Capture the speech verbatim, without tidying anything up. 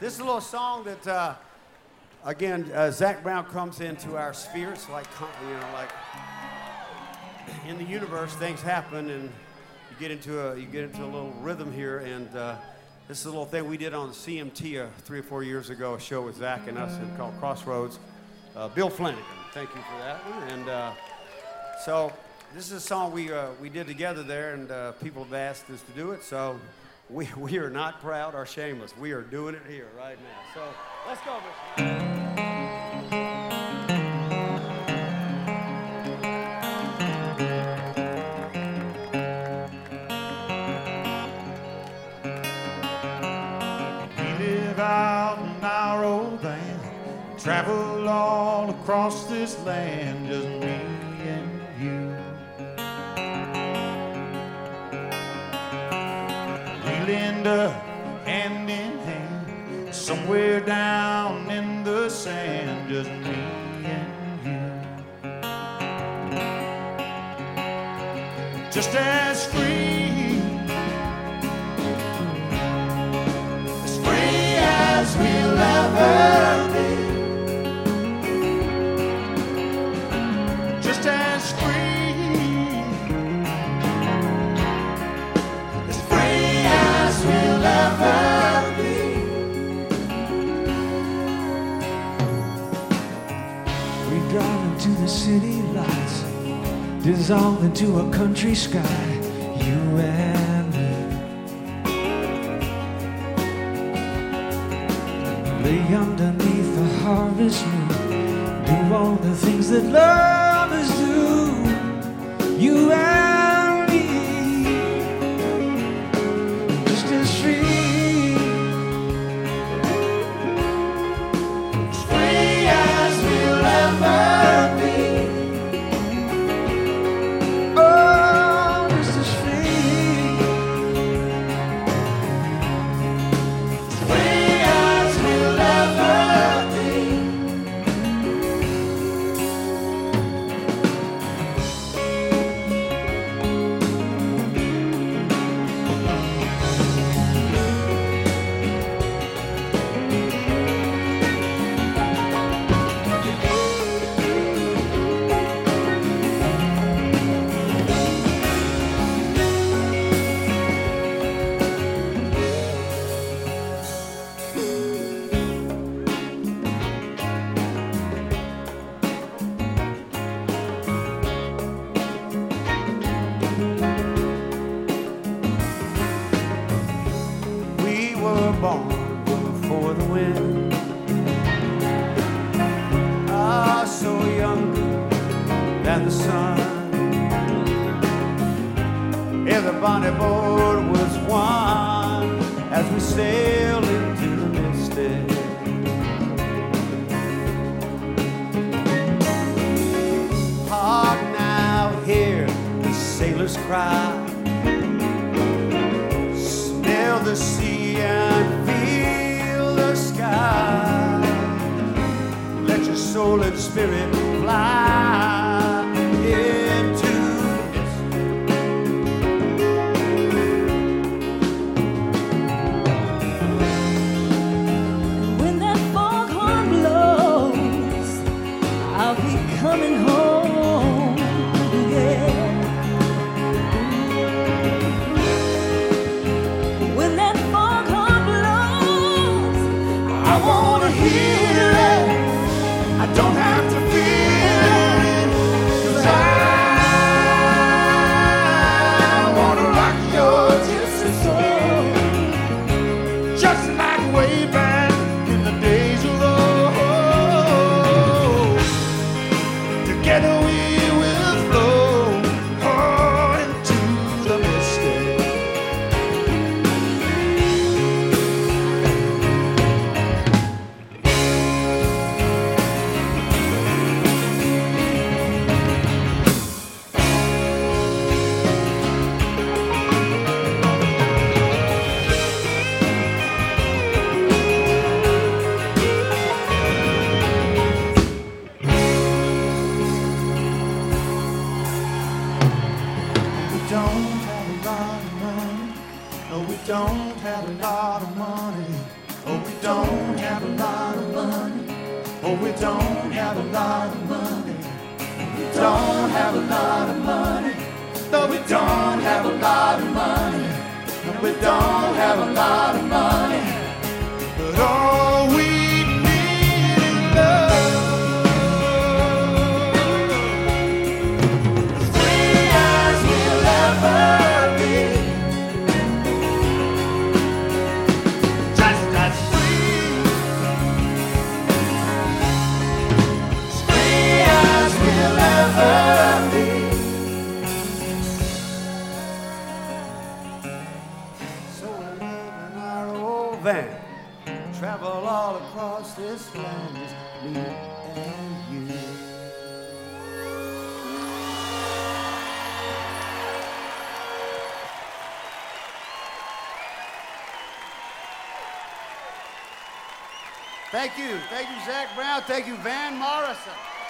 This is a little song that, uh, again, uh, Zac Brown comes into our sphere. It's like, you know, like in the universe, things happen, and you get into a you get into a little rhythm here. And uh, this is a little thing we did on C M T uh, three or four years ago, a show with Zac and us and called Crossroads. Uh, Bill Flanagan, thank you for that one. And uh, so this is a song we uh, we did together there, and uh, people have asked us to do it. So. We, we are not proud or shameless. We are doing it here right now. So let's go, Mister We live out in our old van, travel all across this land, just me and you. End up hand in hand, somewhere down in the sand, just me and you. Just as free, as free as we'll ever be. Just as free. To the city lights, dissolve into a country sky, you and me. Lay underneath the harvest moon, do all the things that lovers do, you and me. Just as free, as free as we'll ever. don't have a lot of money. Oh, we don't have a lot of money. We don't have a lot of money. No, we don't have a lot of money. No, we don't have a lot of money. But all we need is love. As free as we'll ever be. Just as free. As free as we'll ever be. So we live in our old van, travel all across this land, just me and you. Thank you. Thank you, Zach Brown. Thank you, Van Morrison.